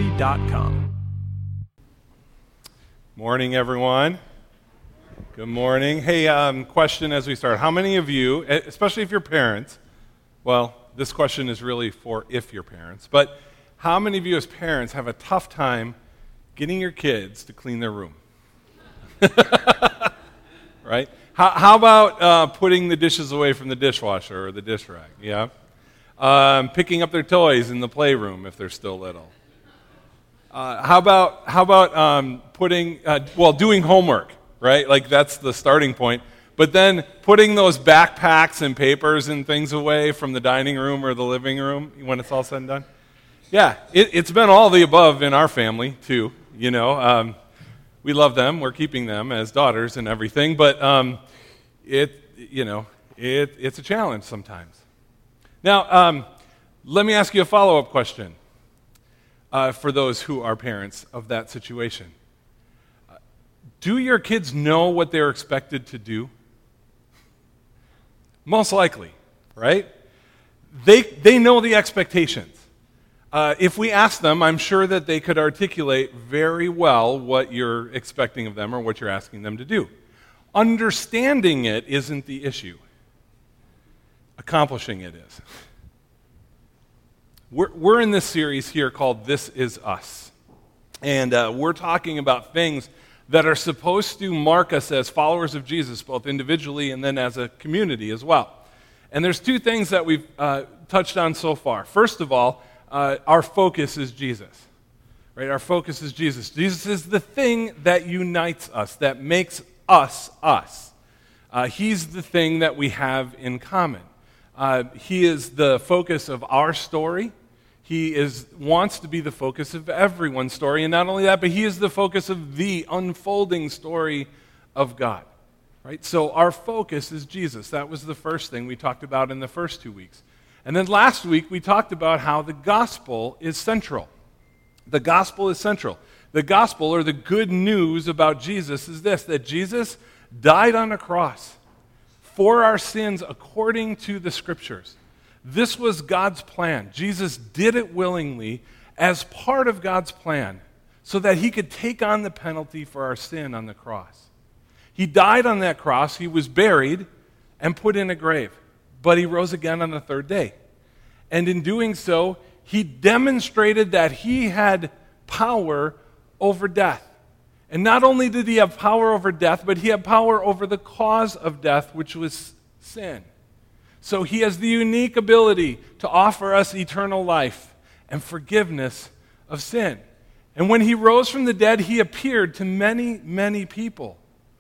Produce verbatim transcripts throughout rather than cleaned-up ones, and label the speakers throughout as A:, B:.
A: city dot com.
B: Morning, everyone. Good morning. Hey, um, question as we start. How many of you, especially if you're parents, well, this question is really for if you're parents, but how many of you as parents have a tough time getting your kids to clean their room? Right? How, how about uh, putting the dishes away from the dishwasher or the dish rag? Yeah. Um, picking up their toys in the playroom if they're still little. Uh, how about how about um, putting uh, well doing homework, right? Like that's the starting point. But then putting those backpacks and papers and things away from the dining room or the living room when it's all said and done. Yeah, it, it's been all the above in our family too. You know, um, we love them. We're keeping them as daughters and everything. But um, it you know it it's a challenge sometimes. Now, um, let me ask you a follow-up question uh, for those who are parents of that situation. Uh, do your kids know what they're expected to do? Most likely, right? They, they know the expectations. Uh, if we ask them, I'm sure that they could articulate very well what you're expecting of them or what you're asking them to do. Understanding it isn't the issue. Accomplishing it is. We're, we're in this series here called This Is Us. And uh, we're talking about things that are supposed to mark us as followers of Jesus, both individually and then as a community as well. And there's two things that we've uh, touched on so far. First of all, uh, our focus is Jesus. Right? Our focus is Jesus. Jesus is the thing that unites us, that makes us us. Uh, he's the thing that we have in common. Uh, he is the focus of our story. He is wants to be the focus of everyone's story. And not only that, but he is the focus of the unfolding story of God. Right? So our focus is Jesus. That was the first thing we talked about in the first two weeks. And then last week we talked about how the gospel is central. The gospel is central. The gospel, or the good news about Jesus, is this, that Jesus died on a cross for our sins according to the Scriptures. This was God's plan. Jesus did it willingly as part of God's plan so that he could take on the penalty for our sin on the cross. He died on that cross, he was buried and put in a grave, but he rose again on the third day. And in doing so, he demonstrated that he had power over death. And not only did he have power over death, but he had power over the cause of death, which was sin. So he has the unique ability to offer us eternal life and forgiveness of sin. And when he rose from the dead, he appeared to many, many people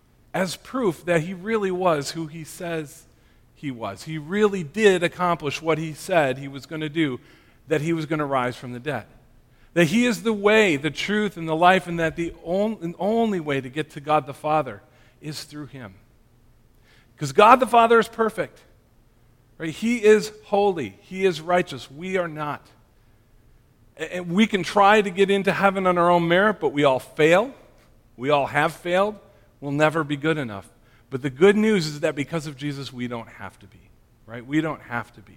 B: as proof that he really was who he says he was. He really did accomplish what he said he was going to do, that he was going to rise from the dead. That he is the way, the truth, and the life, and that the only, only way to get to God the Father is through him. Because God the Father is perfect. Right? He is holy. He is righteous. We are not. And we can try to get into heaven on our own merit, but we all fail. We all have failed. We'll never be good enough. But the good news is that because of Jesus, we don't have to be. Right? We don't have to be.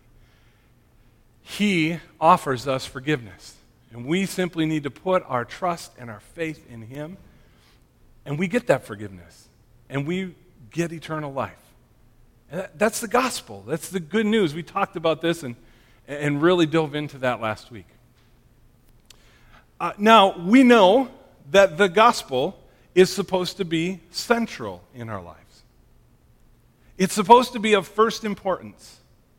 B: He offers us forgiveness. And we simply need to put our trust and our faith in him. And we get that forgiveness. And we get eternal life. And that, that's the gospel. That's the good news. We talked about this and, and really dove into that last week. Uh, now, we know that the gospel is supposed to be central in our lives. It's supposed to be of first importance.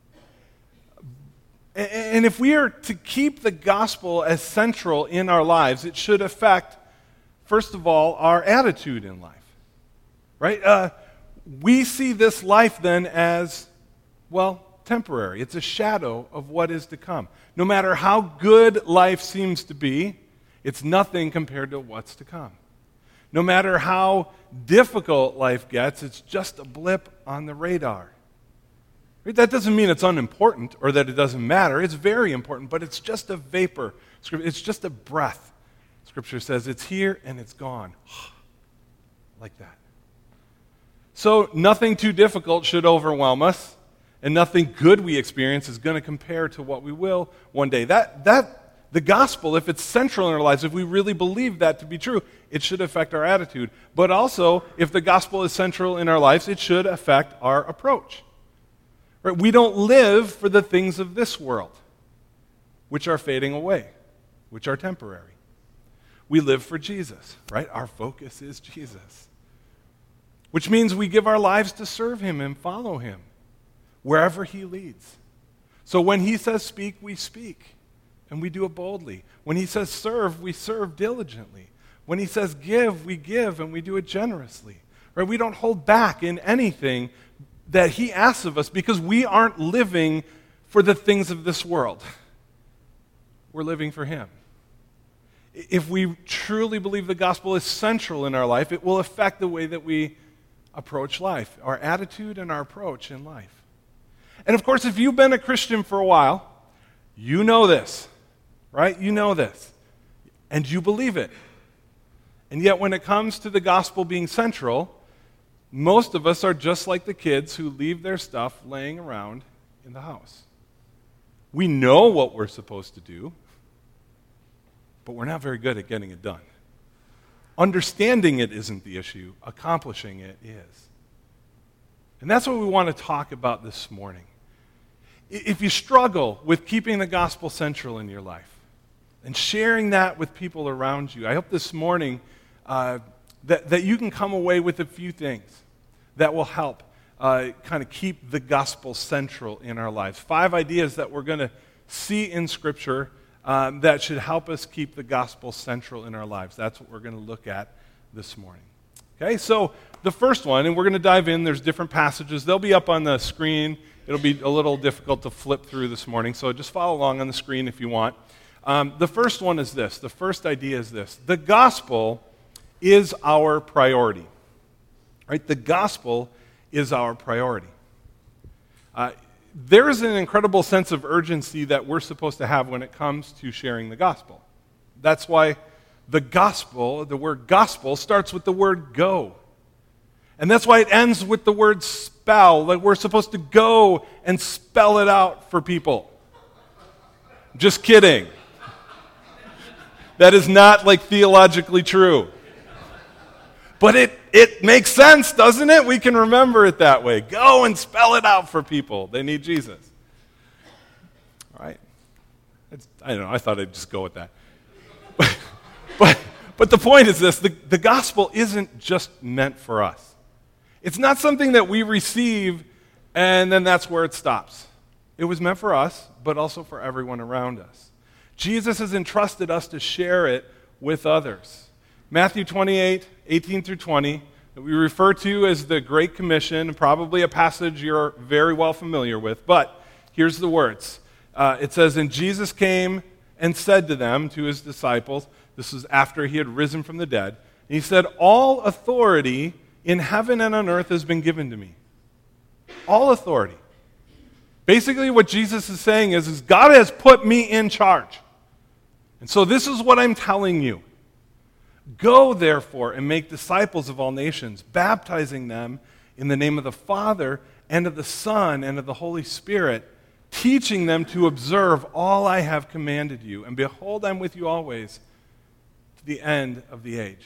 B: And if we are to keep the gospel as central in our lives, it should affect, first of all, our attitude in life. Right? Uh, we see this life then as, well, temporary. It's a shadow of what is to come. No matter how good life seems to be, it's nothing compared to what's to come. No matter how difficult life gets, it's just a blip on the radar. That doesn't mean it's unimportant or that it doesn't matter. It's very important, but it's just a vapor. It's just a breath. Scripture says it's here and it's gone. Like that. So nothing too difficult should overwhelm us, and nothing good we experience is going to compare to what we will one day. That, that the gospel, if it's central in our lives, if we really believe that to be true, it should affect our attitude. But also, if the gospel is central in our lives, it should affect our approach. Right? We don't live for the things of this world, which are fading away, which are temporary. We live for Jesus, right? Our focus is Jesus. Which means we give our lives to serve him and follow him wherever he leads. So when he says speak, we speak, and we do it boldly. When he says serve, we serve diligently. When he says give, we give, and we do it generously. Right? We don't hold back in anything that he asks of us because we aren't living for the things of this world. We're living for him. If we truly believe the gospel is central in our life, it will affect the way that we approach life, our attitude and our approach in life. And of course, if you've been a Christian for a while, you know this, right? You know this. And you believe it. And yet when it comes to the gospel being central, most of us are just like the kids who leave their stuff laying around in the house. We know what we're supposed to do, but we're not very good at getting it done. Understanding it isn't the issue. Accomplishing it is. And that's what we want to talk about this morning. If you struggle with keeping the gospel central in your life and sharing that with people around you, I hope this morning uh, that, that you can come away with a few things that will help uh, kind of keep the gospel central in our lives. Five ideas that we're going to see in Scripture Um, that should help us keep the gospel central in our lives. That's what we're going to look at this morning. Okay, so the first one, and we're going to dive in. There's different passages. They'll be up on the screen. It'll be a little difficult to flip through this morning, so just follow along on the screen if you want. Um, the first one is this. The first idea is this. The gospel is our priority. Right? The gospel is our priority. Uh, There is an incredible sense of urgency that we're supposed to have when it comes to sharing the gospel. That's why the gospel, the word gospel, starts with the word go. And that's why it ends with the word spell. Like we're supposed to go and spell it out for people. Just kidding. That is not like theologically true. But it, it makes sense, doesn't it? We can remember it that way. Go and spell it out for people. They need Jesus. All right? It's, I don't know. I thought I'd just go with that. But, but, but the point is this. The, the gospel isn't just meant for us. It's not something that we receive and then that's where it stops. It was meant for us, but also for everyone around us. Jesus has entrusted us to share it with others. Matthew twenty-eight, eighteen through twenty, that we refer to as the Great Commission, probably a passage you're very well familiar with, but here's the words. Uh, it says, "And Jesus came and said to them," to his disciples, this is after he had risen from the dead, and he said, "All authority in heaven and on earth has been given to me." All authority. Basically what Jesus is saying is, is God has put me in charge. And so this is what I'm telling you. Go, therefore, and make disciples of all nations, baptizing them in the name of the Father and of the Son and of the Holy Spirit, teaching them to observe all I have commanded you. And behold, I'm with you always to the end of the age.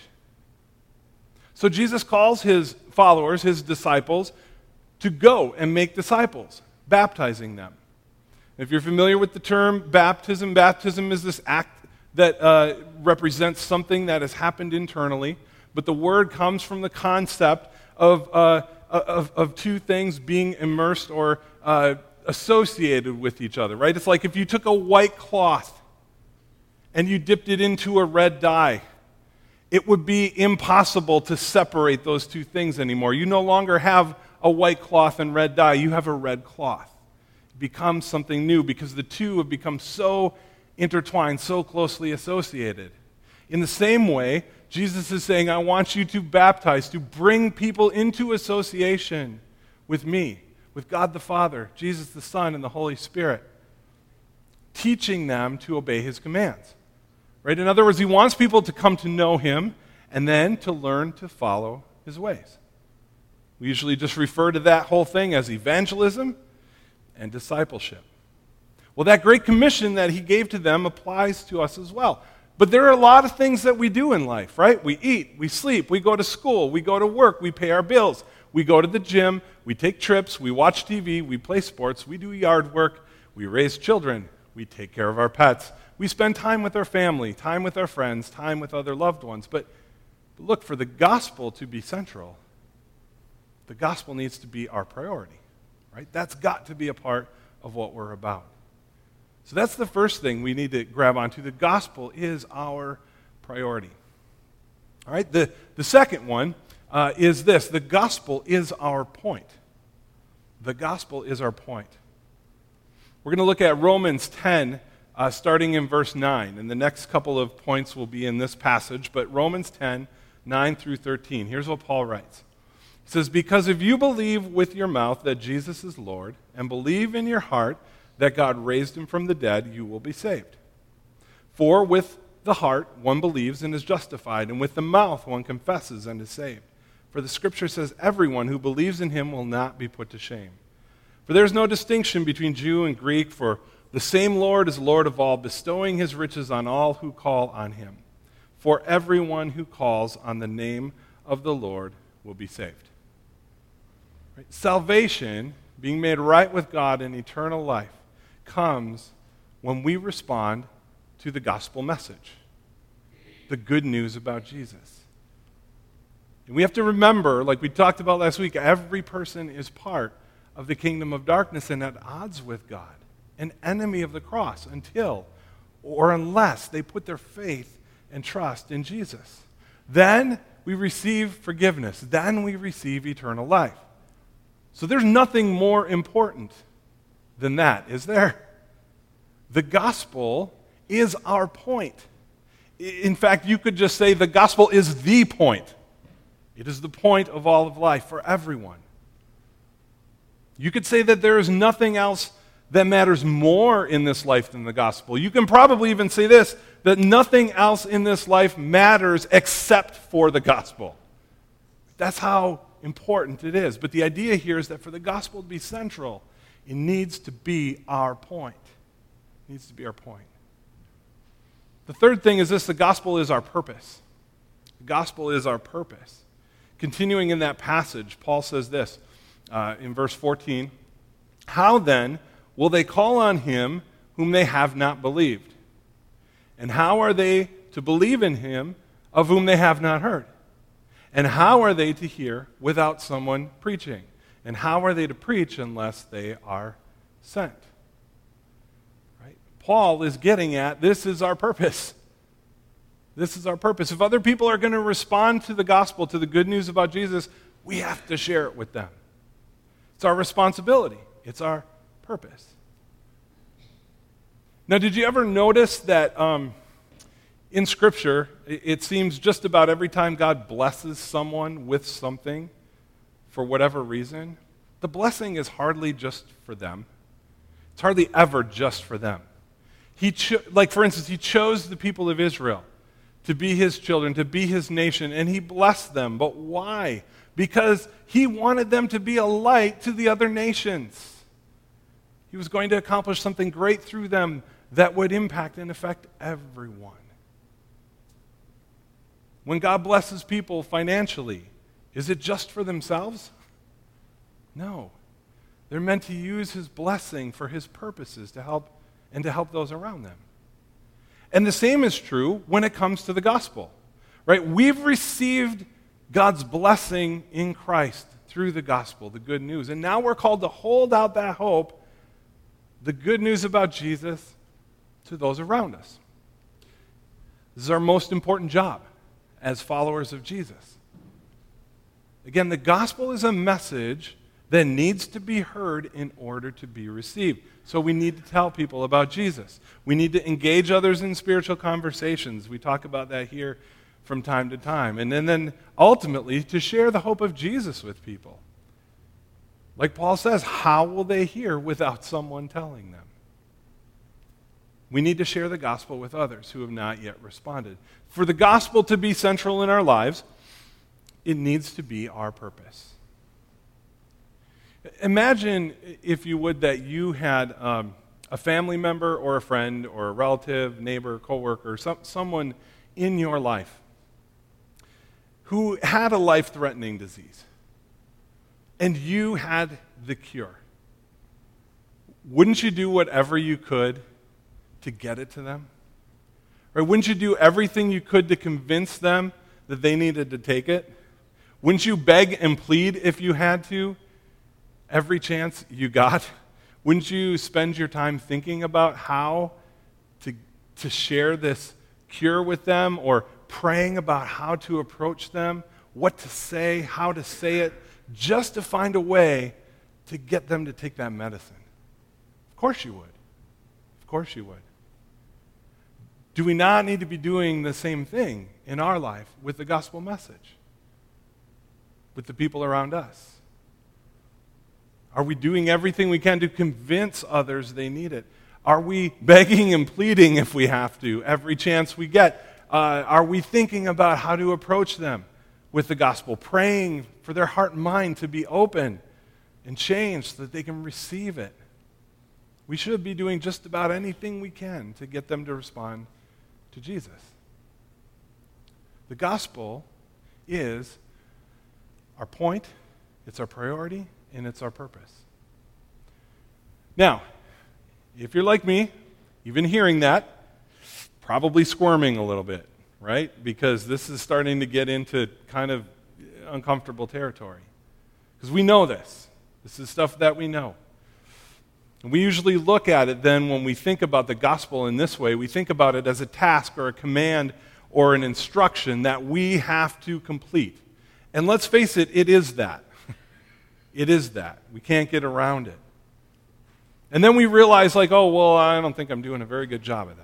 B: So Jesus calls his followers, his disciples, to go and make disciples, baptizing them. If you're familiar with the term baptism, baptism is this act that uh, represents something that has happened internally, but the word comes from the concept of, uh, of, of two things being immersed or uh, associated with each other, right? It's like if you took a white cloth and you dipped it into a red dye, it would be impossible to separate those two things anymore. You no longer have a white cloth and red dye, you have a red cloth. It becomes something new because the two have become so intertwined, so closely associated. In the same way, Jesus is saying, I want you to baptize, to bring people into association with me, with God the Father, Jesus the Son, and the Holy Spirit, teaching them to obey his commands. Right? In other words, he wants people to come to know him and then to learn to follow his ways. We usually just refer to that whole thing as evangelism and discipleship. Well, that great commission that he gave to them applies to us as well. But there are a lot of things that we do in life, right? We eat, we sleep, we go to school, we go to work, we pay our bills, we go to the gym, we take trips, we watch T V, we play sports, we do yard work, we raise children, we take care of our pets, we spend time with our family, time with our friends, time with other loved ones. But, but look, for the gospel to be central, the gospel needs to be our priority, right? That's got to be a part of what we're about. So that's the first thing we need to grab onto. The gospel is our priority. All right, the, the second one uh, is this. The gospel is our point. The gospel is our point. We're going to look at Romans ten, uh, starting in verse nine. And the next couple of points will be in this passage. But Romans ten, nine through thirteen. Here's what Paul writes. He says, "Because if you believe with your mouth that Jesus is Lord, and believe in your heart that God raised him from the dead, you will be saved. For with the heart one believes and is justified, and with the mouth one confesses and is saved. For the scripture says, everyone who believes in him will not be put to shame. For there is no distinction between Jew and Greek, for the same Lord is Lord of all, bestowing his riches on all who call on him. For everyone who calls on the name of the Lord will be saved." Right? Salvation, being made right with God in eternal life, comes when we respond to the gospel message, the good news about Jesus. And we have to remember, like we talked about last week, every person is part of the kingdom of darkness and at odds with God, an enemy of the cross until or unless they put their faith and trust in Jesus. Then we receive forgiveness. Then we receive eternal life. So there's nothing more important than that, is there? The gospel is our point. In fact, you could just say the gospel is the point. It is the point of all of life for everyone. You could say that there is nothing else that matters more in this life than the gospel. You can probably even say this, that nothing else in this life matters except for the gospel. That's how important it is. But the idea here is that for the gospel to be central, it needs to be our point. It needs to be our point. The third thing is this: the gospel is our purpose. The gospel is our purpose. Continuing in that passage, Paul says this uh, in verse fourteen, "How then will they call on him whom they have not believed? And how are they to believe in him of whom they have not heard? And how are they to hear without someone preaching? And how are they to preach unless they are sent?" Right? Paul is getting at, this is our purpose. This is our purpose. If other people are going to respond to the gospel, to the good news about Jesus, we have to share it with them. It's our responsibility. It's our purpose. Now, did you ever notice that um, in Scripture, it seems just about every time God blesses someone with something, for whatever reason, the blessing is hardly just for them. It's hardly ever just for them. He cho- like, for instance, he chose the people of Israel to be his children, to be his nation, and he blessed them. But why? Because he wanted them to be a light to the other nations. He was going to accomplish something great through them that would impact and affect everyone. When God blesses people financially, is it just for themselves? No. They're meant to use his blessing for his purposes to help and to help those around them. And the same is true when it comes to the gospel. Right? We've received God's blessing in Christ through the gospel, the good news. And now we're called to hold out that hope, the good news about Jesus, to those around us. This is our most important job as followers of Jesus. Again, the gospel is a message that needs to be heard in order to be received. So we need to tell people about Jesus. We need to engage others in spiritual conversations. We talk about that here from time to time. And then, then ultimately to share the hope of Jesus with people. Like Paul says, how will they hear without someone telling them? We need to share the gospel with others who have not yet responded. For the gospel to be central in our lives, it needs to be our purpose. Imagine, if you would, that you had um, a family member or a friend or a relative, neighbor, coworker, some, someone in your life who had a life-threatening disease, and you had the cure, wouldn't you do whatever you could to get it to them? Or wouldn't you do everything you could to convince them that they needed to take it? Wouldn't you beg and plead if you had to, every chance you got? Wouldn't you spend your time thinking about how to, to share this cure with them, or praying about how to approach them, what to say, how to say it, just to find a way to get them to take that medicine? Of course you would. Of course you would. Do we not need to be doing the same thing in our life with the gospel message, with the people around us? Are we doing everything we can to convince others they need it? Are we begging and pleading if we have to, every chance we get? Uh, are we thinking about how to approach them with the gospel, praying for their heart and mind to be open and changed so that they can receive it? We should be doing just about anything we can to get them to respond to Jesus. The gospel is our point, it's our priority, and it's our purpose. Now, if you're like me, you've been hearing that, probably squirming a little bit, right? Because this is starting to get into kind of uncomfortable territory. Because we know this. This is stuff that we know. And we usually look at it then when we think about the gospel in this way, we think about it as a task or a command or an instruction that we have to complete. And let's face it, it is that. It is that. We can't get around it. And then we realize, like, oh, well, I don't think I'm doing a very good job of that.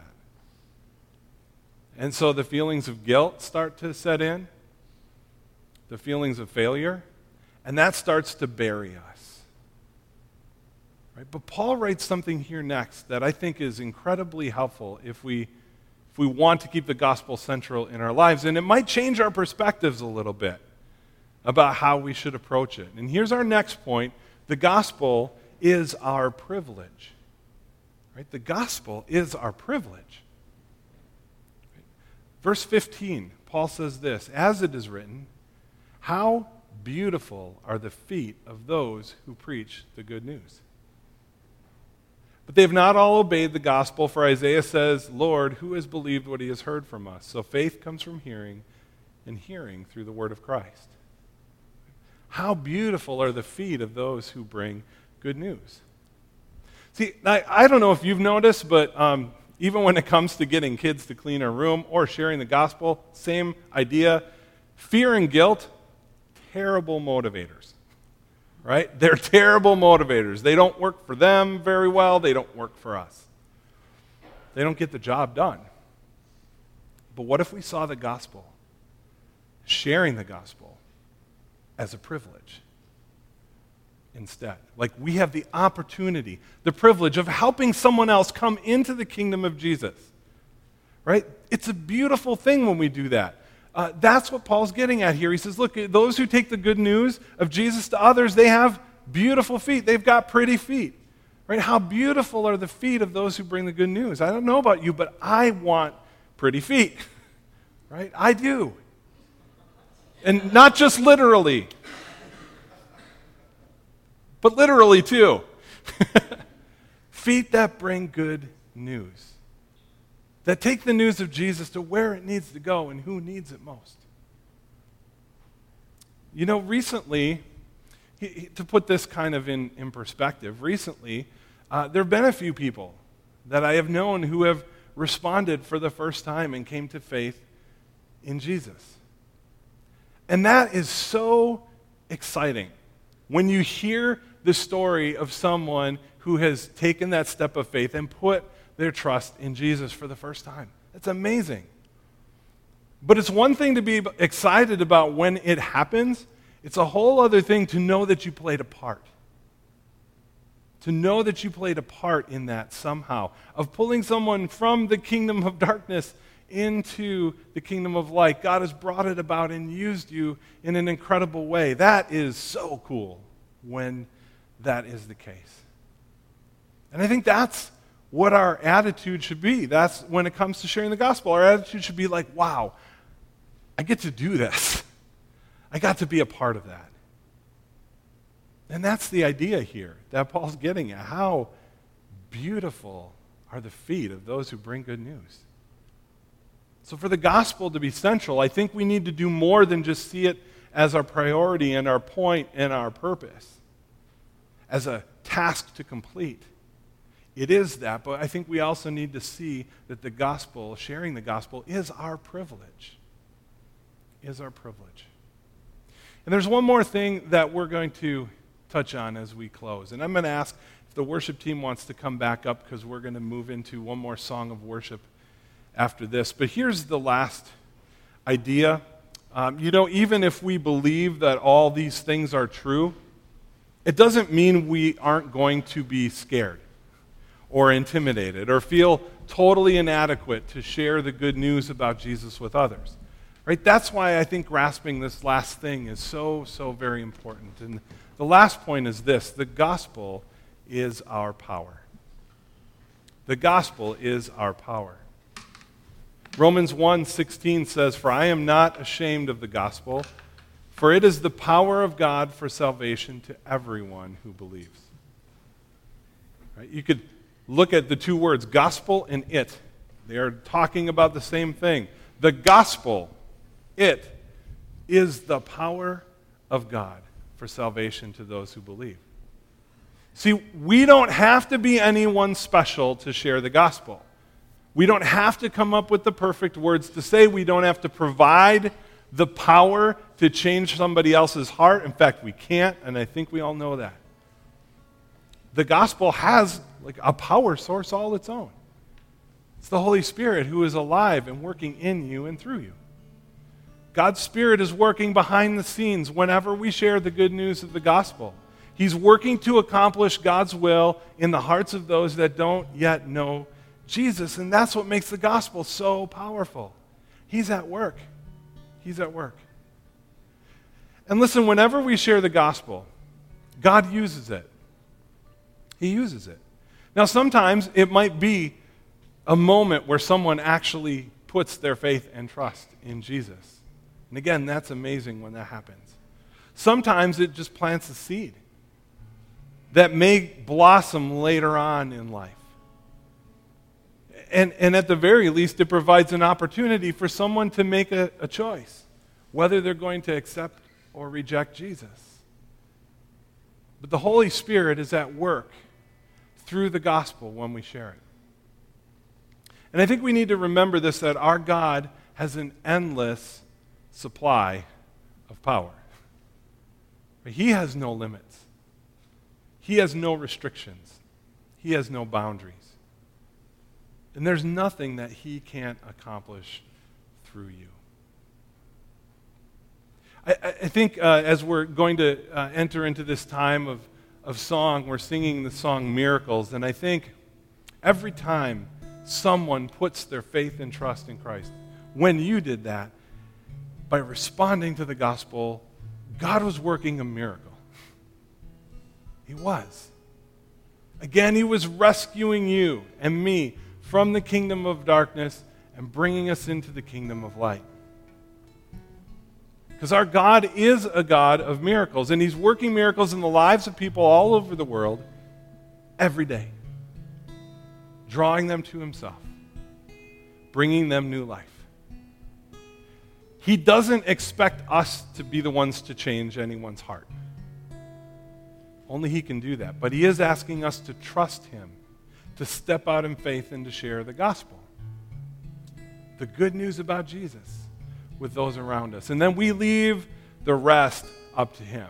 B: And so the feelings of guilt start to set in, the feelings of failure, and that starts to bury us. Right? But Paul writes something here next that I think is incredibly helpful if we, if we want to keep the gospel central in our lives, and it might change our perspectives a little bit about how we should approach it. And here's our next point. The gospel is our privilege. Right? The gospel is our privilege. Right? Verse fifteen, Paul says this, "As it is written, how beautiful are the feet of those who preach the good news. But they have not all obeyed the gospel, for Isaiah says, 'Lord, who has believed what he has heard from us?' So faith comes from hearing, and hearing through the word of Christ." How beautiful are the feet of those who bring good news. See, I, I don't know if you've noticed, but um, even when it comes to getting kids to clean a room or sharing the gospel, same idea. Fear and guilt, terrible motivators, right? They're terrible motivators. They don't work for them very well. They don't work for us. They don't get the job done. But what if we saw the gospel, sharing the gospel, as a privilege instead? Like, we have the opportunity, the privilege of helping someone else come into the kingdom of Jesus, right? It's a beautiful thing when we do that. Uh, that's what Paul's getting at here. He says, look, those who take the good news of Jesus to others, they have beautiful feet. They've got pretty feet, right? How beautiful are the feet of those who bring the good news? I don't know about you, but I want pretty feet, right? I do. And not just literally, but literally too. Feet that bring good news, that take the news of Jesus to where it needs to go and who needs it most. You know, recently, he, he, to put this kind of in, in perspective, recently, uh, there have been a few people that I have known who have responded for the first time and came to faith in Jesus. And that is so exciting when you hear the story of someone who has taken that step of faith and put their trust in Jesus for the first time. That's amazing. But it's one thing to be excited about when it happens. It's a whole other thing to know that you played a part. To know that you played a part in that somehow, of pulling someone from the kingdom of darkness into the kingdom of light. God has brought it about and used you in an incredible way. That is so cool when that is the case. And I think that's what our attitude should be. That's when it comes to sharing the gospel. Our attitude should be like, wow, I get to do this. I got to be a part of that. And that's the idea here that Paul's getting at. How beautiful are the feet of those who bring good news. So for the gospel to be central, I think we need to do more than just see it as our priority and our point and our purpose, as a task to complete. It is that, but I think we also need to see that the gospel, sharing the gospel, is our privilege. Is our privilege. And there's one more thing that we're going to touch on as we close. And I'm going to ask if the worship team wants to come back up, because we're going to move into one more song of worship after this. But here's the last idea. Um, you know, even if we believe that all these things are true, it doesn't mean we aren't going to be scared or intimidated or feel totally inadequate to share the good news about Jesus with others. Right? That's why I think grasping this last thing is so, so very important. And the last point is this: the gospel is our power. The gospel is our power. Romans one sixteen says, "For I am not ashamed of the gospel, for it is the power of God for salvation to everyone who believes." Right? You could look at the two words, gospel and it. They are talking about the same thing. The gospel, it, is the power of God for salvation to those who believe. See, we don't have to be anyone special to share the gospel. We don't have to come up with the perfect words to say. We don't have to provide the power to change somebody else's heart. In fact, we can't, and I think we all know that. The gospel has like a power source all its own. It's the Holy Spirit who is alive and working in you and through you. God's Spirit is working behind the scenes whenever we share the good news of the gospel. He's working to accomplish God's will in the hearts of those that don't yet know Jesus, and that's what makes the gospel so powerful. He's at work. He's at work. And listen, whenever we share the gospel, God uses it. He uses it. Now, sometimes it might be a moment where someone actually puts their faith and trust in Jesus. And again, that's amazing when that happens. Sometimes it just plants a seed that may blossom later on in life. And, and at the very least, it provides an opportunity for someone to make a, a choice, whether they're going to accept or reject Jesus. But the Holy Spirit is at work through the gospel when we share it. And I think we need to remember this, that our God has an endless supply of power. He has no limits. He has no restrictions. He has no boundaries. And there's nothing that he can't accomplish through you. I, I think uh, as we're going to uh, enter into this time of, of song, we're singing the song Miracles, and I think every time someone puts their faith and trust in Christ, when you did that, by responding to the gospel, God was working a miracle. He was. Again, he was rescuing you and me from the kingdom of darkness and bringing us into the kingdom of light. Because our God is a God of miracles, and he's working miracles in the lives of people all over the world every day, drawing them to himself, bringing them new life. He doesn't expect us to be the ones to change anyone's heart. Only he can do that. But he is asking us to trust him, to step out in faith and to share the gospel, the good news about Jesus, with those around us. And then we leave the rest up to him.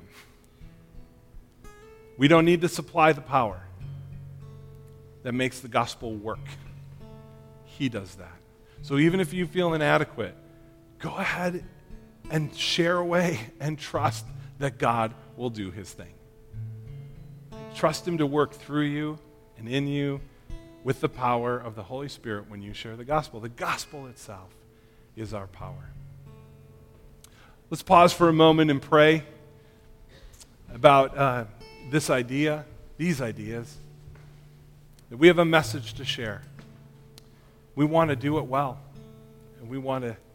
B: We don't need to supply the power that makes the gospel work. He does that. So even if you feel inadequate, go ahead and share away and trust that God will do his thing. Trust him to work through you and in you with the power of the Holy Spirit when you share the gospel. The gospel itself is our power. Let's pause for a moment and pray about uh, this idea, these ideas. that we have a message to share. We want to do it well, and we want to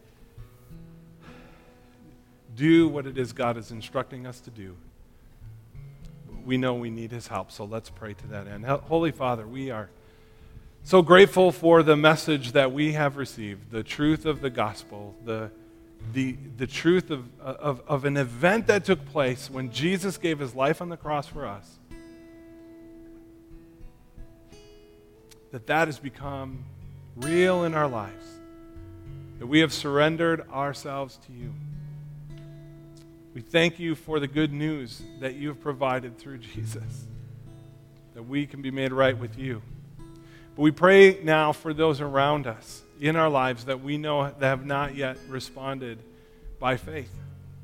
B: do what it is God is instructing us to do. We know we need his help, so let's pray to that end. Holy Father, we are so grateful for the message that we have received, the truth of the gospel, the, the, the truth of, of, of an event that took place when Jesus gave his life on the cross for us, that that has become real in our lives, that we have surrendered ourselves to you. We thank you for the good news that you have provided through Jesus, that we can be made right with you. But we pray now for those around us in our lives that we know that have not yet responded by faith.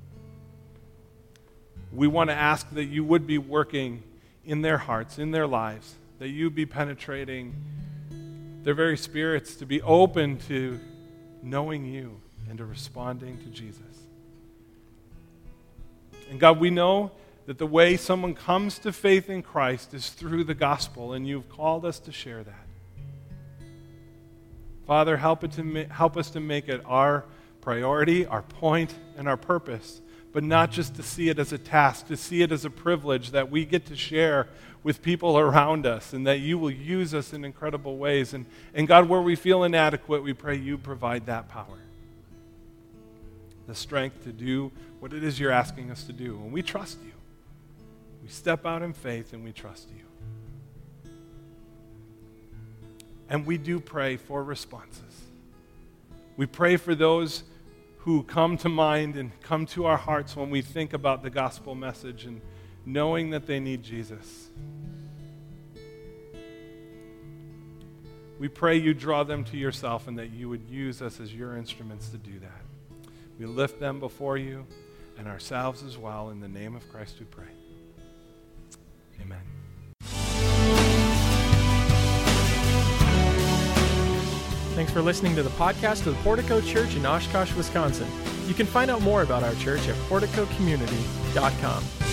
B: We want to ask that you would be working in their hearts, in their lives, that you be penetrating their very spirits to be open to knowing you and to responding to Jesus. And God, we know that the way someone comes to faith in Christ is through the gospel, and you've called us to share that. Father, help, it to ma- help us to make it our priority, our point, and our purpose, but not just to see it as a task, to see it as a privilege that we get to share with people around us, and that you will use us in incredible ways. And, and God, where we feel inadequate, we pray you provide that power, the strength to do what it is you're asking us to do. And we trust you. We step out in faith and we trust you. And we do pray for responses. We pray for those who come to mind and come to our hearts when we think about the gospel message and knowing that they need Jesus. We pray you draw them to yourself and that you would use us as your instruments to do that. We lift them before you and ourselves as well. In the name of Christ we pray. Amen.
A: Thanks for listening to the podcast of the Portico Church in Oshkosh, Wisconsin. You can find out more about our church at portico community dot com.